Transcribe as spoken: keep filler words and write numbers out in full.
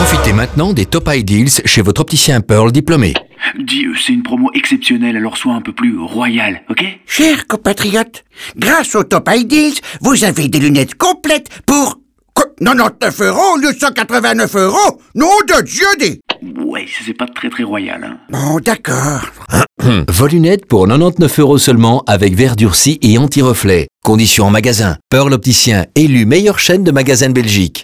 Profitez maintenant des Top High Deals chez votre opticien Pearl diplômé. Dis, c'est une promo exceptionnelle, alors sois un peu plus royal, ok? Chers compatriotes, grâce au Top High Deals, vous avez des lunettes complètes pour quatre-vingt-dix-neuf euros au lieu de cent quatre-vingt-neuf euros. Nom de Dieu des... Ouais, c'est pas très très royal, hein. Bon, d'accord. Vos lunettes pour quatre-vingt-dix-neuf euros seulement avec verre durci et anti-reflet. Conditions en magasin. Pearl Opticien, élu meilleure chaîne de magasins de Belgique.